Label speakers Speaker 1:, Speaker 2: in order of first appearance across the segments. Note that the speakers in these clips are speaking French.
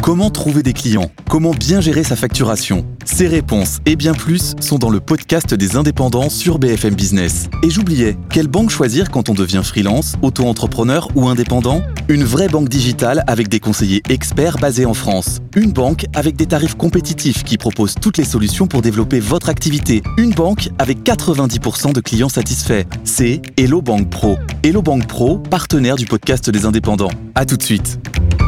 Speaker 1: Comment trouver des clients ? Comment bien gérer sa facturation ? Ces réponses et bien plus sont dans le podcast des indépendants sur BFM Business. Et j'oubliais, quelle banque choisir quand on devient freelance, auto-entrepreneur ou indépendant ? Une vraie banque digitale avec des conseillers experts basés en France. Une banque avec des tarifs compétitifs qui propose toutes les solutions pour développer votre activité. Une banque avec 90% de clients satisfaits. C'est Hello Bank Pro. Hello Bank Pro, partenaire du podcast des indépendants. À tout de suite.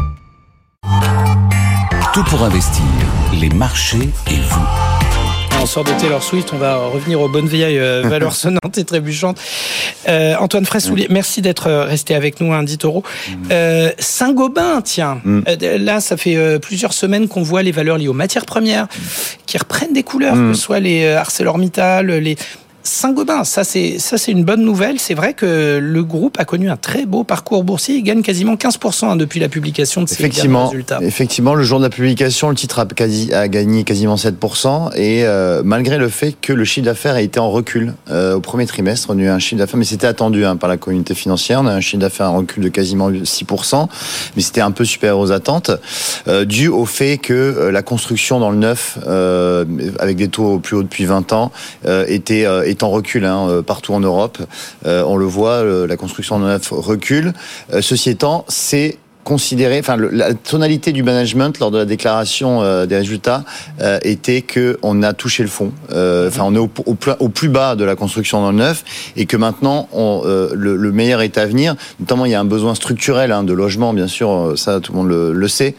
Speaker 2: Tout pour investir, les marchés et vous.
Speaker 3: On sort de Taylor Swift, on va revenir aux bonnes vieilles valeurs sonnantes et trébuchantes. Antoine Fraisse-Soulier, merci d'être resté avec nous, Ditoro. Saint-Gobain, tiens, là ça fait plusieurs semaines qu'on voit les valeurs liées aux matières premières qui reprennent des couleurs, que ce soit les ArcelorMittal, les... Saint-Gobain, ça c'est une bonne nouvelle. C'est vrai que le groupe a connu un très beau parcours boursier. Il gagne quasiment 15% depuis la publication de ses derniers résultats.
Speaker 4: Effectivement, le jour de la publication, le titre a gagné quasiment 7%. Et malgré le fait que le chiffre d'affaires a été en recul au premier trimestre, on a eu un chiffre d'affaires, mais c'était attendu par la communauté financière. On a un chiffre d'affaires en recul de quasiment 6%, mais c'était un peu supérieur aux attentes, dû au fait que la construction dans le neuf, avec des taux au plus haut depuis 20 ans, est en recul partout en Europe. On le voit, la construction de neuf recule. Ceci étant, c'est considéré, la tonalité du management lors de la déclaration des résultats était que on a touché le fond. On est au plus bas de la construction dans le neuf et que maintenant le meilleur est à venir. Notamment, il y a un besoin structurel de logement, bien sûr, ça tout le monde le sait.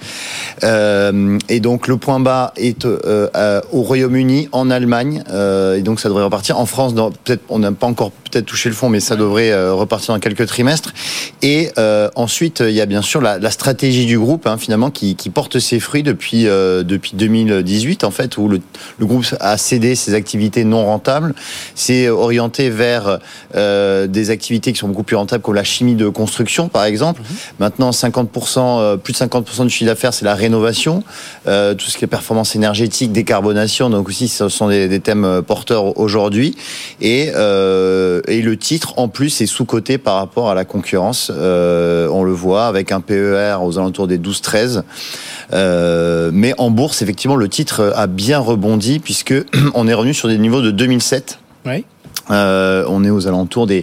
Speaker 4: Et donc le point bas est au Royaume-Uni, en Allemagne, et donc ça devrait repartir. En France, peut-être on n'a pas encore touché le fond, mais ça devrait repartir dans quelques trimestres. Et ensuite, il y a bien sûr la stratégie du groupe, finalement, qui porte ses fruits depuis 2018, en fait, où le groupe a cédé ses activités non rentables, s'est orienté vers des activités qui sont beaucoup plus rentables, comme la chimie de construction, par exemple. Maintenant, 50%, plus de 50% du chiffre d'affaires, c'est la rénovation, tout ce qui est performance énergétique, décarbonation, donc aussi, ce sont des thèmes porteurs aujourd'hui. Et le titre, en plus, est sous-coté par rapport à la concurrence. On le voit avec un PER aux alentours des 12-13. Mais en bourse, effectivement, le titre a bien rebondi puisque on est revenu sur des niveaux de 2007.
Speaker 3: Oui.
Speaker 4: On est aux alentours des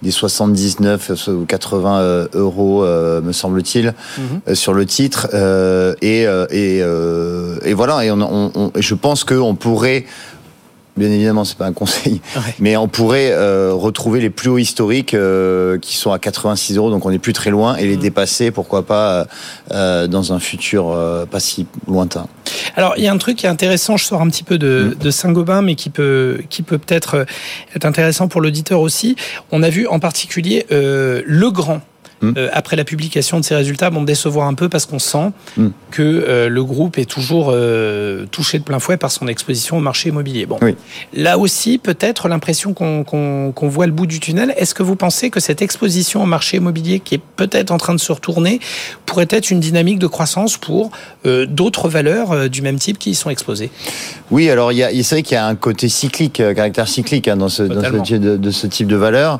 Speaker 4: 79 ou 80 euros, me semble-t-il, sur le titre. Et voilà. Et je pense qu'on pourrait... Bien évidemment, c'est pas un conseil, mais on pourrait retrouver les plus hauts historiques qui sont à 86 euros, donc on n'est plus très loin, et les dépasser, pourquoi pas, dans un futur pas si lointain.
Speaker 3: Alors, il y a un truc qui est intéressant, je sors un petit peu de Saint-Gobain, mais qui peut peut-être être intéressant pour l'auditeur aussi. On a vu en particulier Legrand. Après la publication de ces résultats, décevoir un peu parce qu'on sent que le groupe est toujours touché de plein fouet par son exposition au marché immobilier. Là aussi, peut-être l'impression qu'on voit le bout du tunnel. Est-ce que vous pensez que cette exposition au marché immobilier qui est peut-être en train de se retourner pourrait être une dynamique de croissance pour d'autres valeurs du même type qui y sont exposées ? Oui, alors
Speaker 4: c'est vrai qu'il y a un côté cyclique, caractère cyclique dans ce type de valeur.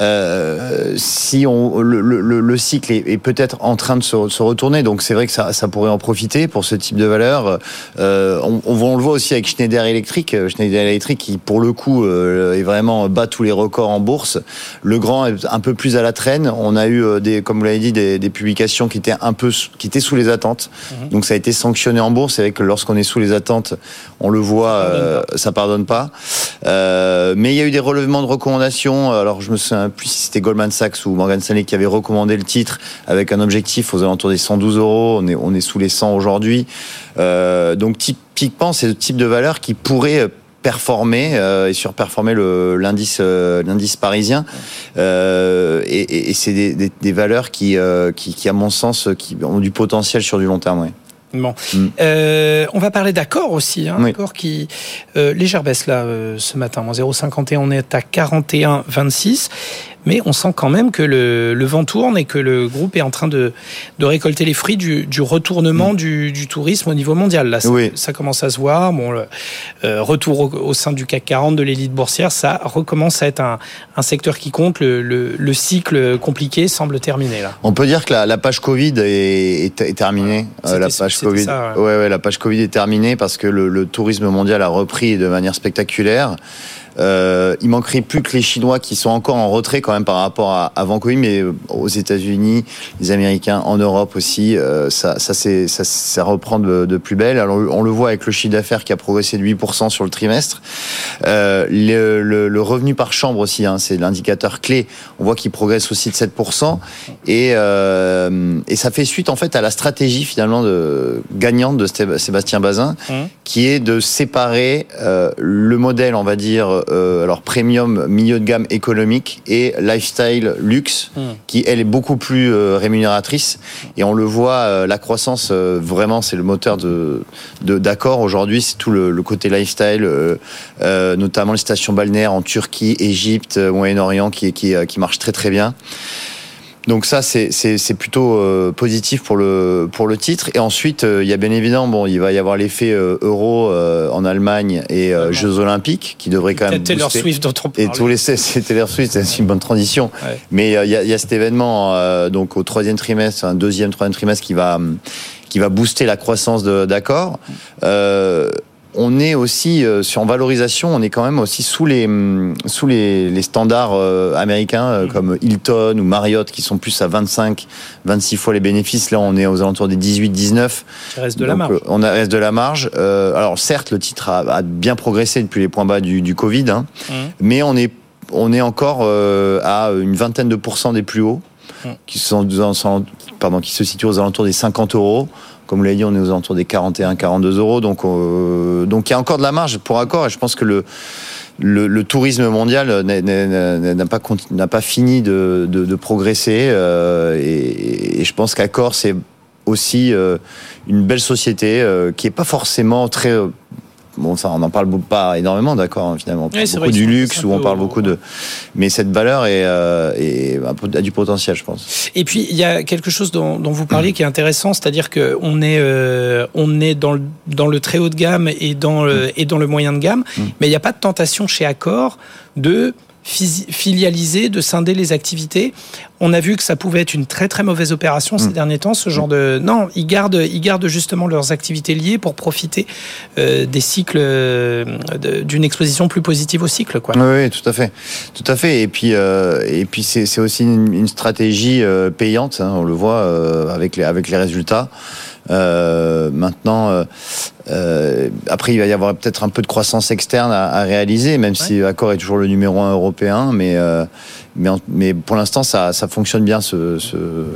Speaker 4: Si le cycle est peut-être en train de se retourner, donc c'est vrai que ça pourrait en profiter pour ce type de valeur. On le voit aussi avec Schneider Electric. Schneider Electric qui, pour le coup, est vraiment bat tous les records en bourse. Legrand est un peu plus à la traîne. On a eu comme vous l'avez dit, des publications qui étaient sous les attentes. Donc ça a été sanctionné en bourse. C'est vrai que lorsqu'on est sous les attentes, on le voit, ça pardonne pas. Mais il y a eu des relèvements de recommandations. Alors je me souviens plus si c'était Goldman Sachs ou Morgan Stanley qui avait recommandé le titre avec un objectif aux alentours des 112 euros. On est sous les 100 aujourd'hui. Donc typiquement, c'est le type de valeur qui pourrait performer et surperformer l'indice parisien. Et c'est des valeurs qui, à mon sens, qui ont du potentiel sur du long terme. Oui.
Speaker 3: Bon. On va parler d'Accor aussi. Accor qui légère baisse là ce matin. 0,51, on est à 41,26. mais on sent quand même que le vent tourne et que le groupe est en train de récolter les fruits du retournement du tourisme au niveau mondial. Là, ça commence à se voir. Bon, le retour au sein du CAC 40, de l'élite boursière, ça recommence à être un secteur qui compte. Le cycle compliqué semble terminé là.
Speaker 4: On peut dire que la page Covid est terminée. La page Covid, la page Covid est terminée parce que le tourisme mondial a repris de manière spectaculaire. Il manquerait plus que les Chinois qui sont encore en retrait quand même par rapport à avant Covid, mais aux États-Unis, les Américains, en Europe aussi, ça reprend de plus belle. Alors on le voit avec le chiffre d'affaires qui a progressé de 8% sur le trimestre. Le revenu par chambre aussi, c'est l'indicateur clé. On voit qu'il progresse aussi de 7%, et ça fait suite en fait à la stratégie finalement gagnante de Sébastien Bazin, qui est de séparer le modèle, on va dire, alors premium, milieu de gamme économique, et lifestyle luxe, qui elle est beaucoup plus rémunératrice, et on le voit, la croissance vraiment c'est le moteur d'Accor aujourd'hui, c'est tout le côté lifestyle, notamment les stations balnéaires en Turquie, Égypte, Moyen-Orient qui marchent très très bien. Donc ça, c'est plutôt positif pour le titre. Et ensuite, il y a bien évidemment, il va y avoir l'effet euro en Allemagne et Jeux Olympiques qui devrait quand même
Speaker 3: Taylor
Speaker 4: booster.
Speaker 3: Swift dont on parlait.
Speaker 4: C'est Taylor Swift, c'est une bonne transition. Ouais. Mais il y a cet événement donc au troisième trimestre qui va booster la croissance d'Accor. On est aussi en valorisation, on est quand même aussi sous les standards américains comme Hilton ou Marriott qui sont plus à 25-26 fois les bénéfices. Là, on est aux alentours des 18-19.
Speaker 3: Il reste de la marge.
Speaker 4: On reste de la marge. Alors certes, le titre a bien progressé depuis les points bas du Covid, mais on est encore à une vingtaine de pourcents des plus hauts, qui se situent aux alentours des 50 €. Comme vous l'avez dit, on est aux alentours des 41-42 €. Donc il y a encore de la marge pour Accor. Et je pense que le tourisme mondial n'a pas fini de progresser. Et je pense qu'Accor, c'est aussi une belle société qui est pas forcément très... Bon, ça, on n'en parle pas énormément, d'accord, finalement. On parle beaucoup du luxe, où on parle beaucoup de... Mais cette valeur a du potentiel, je pense.
Speaker 3: Et puis, il y a quelque chose dont vous parliez qui est intéressant, c'est-à-dire qu'on est dans le très haut de gamme et dans le moyen de gamme, mais il n'y a pas de tentation chez Accor de filialiser, de scinder les activités. On a vu que ça pouvait être une très très mauvaise opération ces derniers temps, ce genre de... Non, ils gardent justement leurs activités liées pour profiter des cycles, d'une exposition plus positive au cycle, quoi.
Speaker 4: Oui, tout à fait. Et puis c'est aussi une stratégie payante, on le voit avec les résultats. Maintenant, après il va y avoir peut-être un peu de croissance externe à réaliser, même si Accor est toujours le numéro 1 européen, mais pour l'instant ça fonctionne bien ce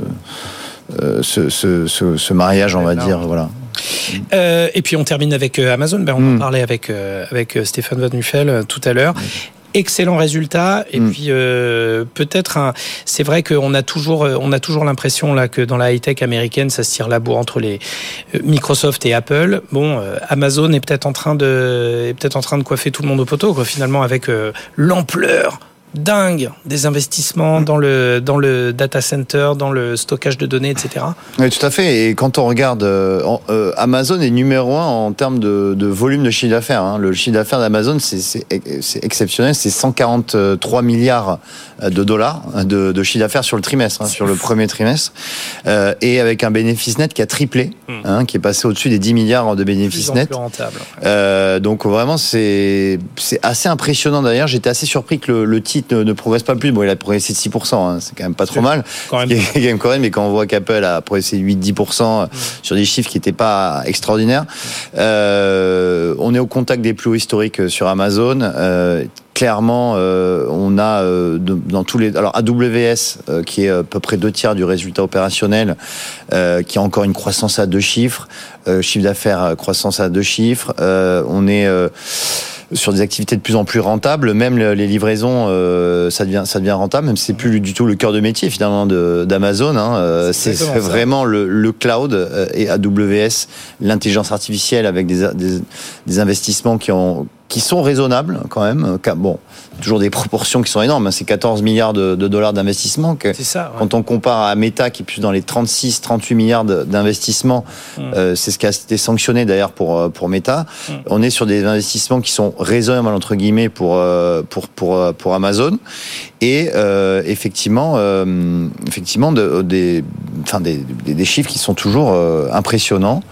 Speaker 4: mariage, on va dire, voilà.
Speaker 3: Et puis on termine avec Amazon. On en parlait avec Stéphane Van Nuffel tout à l'heure. Excellent résultat, et puis peut-être c'est vrai qu'on a toujours l'impression là que dans la high-tech américaine ça se tire la bourre entre les Microsoft et Apple. Bon, Amazon est peut-être en train de coiffer tout le monde au poteau, quoi, finalement, avec l'ampleur dingue des investissements dans le data center, dans le stockage de données, etc.
Speaker 4: Oui, tout à fait. Et quand on regarde, Amazon est numéro 1 en termes de volume de chiffre d'affaires. Le chiffre d'affaires d'Amazon, c'est exceptionnel. C'est 143 milliards de dollars de chiffre d'affaires sur le trimestre, sur le premier trimestre. Et avec un bénéfice net qui a triplé, qui est passé au-dessus des 10 milliards de bénéfices nets. Donc vraiment, c'est assez impressionnant. D'ailleurs, j'étais assez surpris que le titre ne progresse pas plus. Bon, il a progressé de 6%, c'est quand même pas trop mal. Mais quand on voit qu'Apple a progressé de 8-10% sur des chiffres qui n'étaient pas extraordinaires, on est au contact des plus hauts historiques sur Amazon. Clairement, on a dans tous les... Alors AWS, qui est à peu près 2/3 du résultat opérationnel, qui a encore une croissance à 2 chiffres, chiffre d'affaires, croissance à 2 chiffres. On est... sur des activités de plus en plus rentables, même les livraisons, ça devient rentable, même si c'est plus du tout le cœur de métier finalement d'Amazon. C'est vraiment le cloud et AWS, l'intelligence artificielle avec des investissements qui qui sont raisonnables quand même. Bon, toujours des proportions qui sont énormes. C'est 14 milliards de dollars d'investissement.
Speaker 3: C'est ça. Ouais.
Speaker 4: Quand on compare à Meta, qui est plus dans les 36-38 milliards d'investissements, c'est ce qui a été sanctionné d'ailleurs pour Meta. On est sur des investissements qui sont raisonnables entre guillemets pour Amazon. Et effectivement, des chiffres qui sont toujours impressionnants.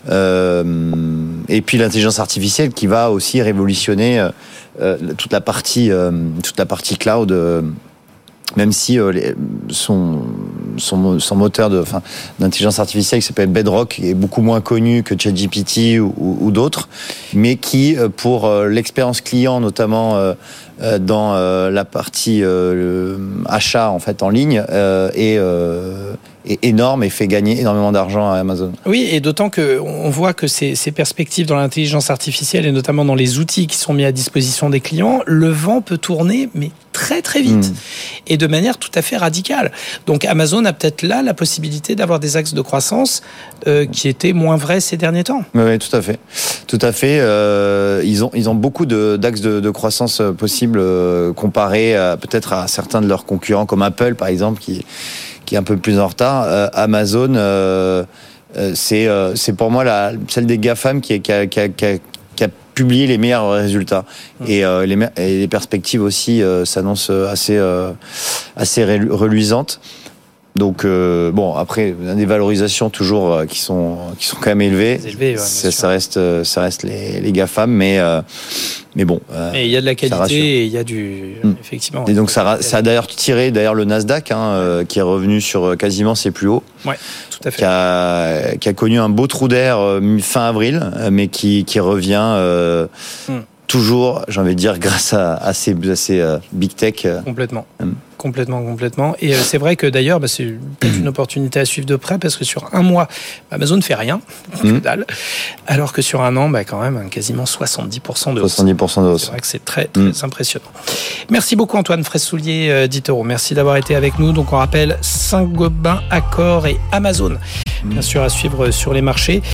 Speaker 4: Et puis l'intelligence artificielle qui va aussi révolutionner toute la partie cloud. Même si son moteur d'intelligence artificielle qui s'appelle Bedrock est beaucoup moins connu que ChatGPT ou d'autres, mais qui pour l'expérience client notamment dans la partie achat en fait en ligne est énorme et fait gagner énormément d'argent à Amazon.
Speaker 3: Oui, et d'autant qu'on voit que ces perspectives dans l'intelligence artificielle et notamment dans les outils qui sont mis à disposition des clients, le vent peut tourner, mais très très vite et de manière tout à fait radicale. Donc Amazon a peut-être là la possibilité d'avoir des axes de croissance qui étaient moins vrais ces derniers temps.
Speaker 4: Oui, tout à fait. Tout à fait. Ils ont beaucoup d'axes de croissance possibles comparés peut-être à certains de leurs concurrents comme Apple par exemple qui est un peu plus en retard. Amazon, c'est pour moi celle des GAFAM qui a publié les meilleurs résultats. Et les perspectives aussi s'annoncent assez reluisantes. Donc bon, après des valorisations toujours qui sont quand même élevées. Ça reste les GAFAM, mais bon.
Speaker 3: Et il y a de la qualité et il y a effectivement.
Speaker 4: Et donc ça a d'ailleurs tiré le Nasdaq qui est revenu sur quasiment ses plus hauts.
Speaker 3: Ouais, tout à fait.
Speaker 4: Qui a connu un beau trou d'air fin avril, mais qui revient. Toujours, j'ai envie de dire, grâce à ces big tech.
Speaker 3: Complètement. Et c'est vrai que d'ailleurs, c'est peut-être une opportunité à suivre de près parce que sur un mois, Amazon ne fait rien, que dalle, alors que sur un an, quand même, quasiment 70% de hausse.
Speaker 4: 70% de hausse.
Speaker 3: C'est vrai que c'est très, très impressionnant. Merci beaucoup Antoine Fraisse-Soulier d'Itoro. Merci d'avoir été avec nous. Donc on rappelle Saint-Gobain, Accor et Amazon, bien sûr à suivre sur les marchés.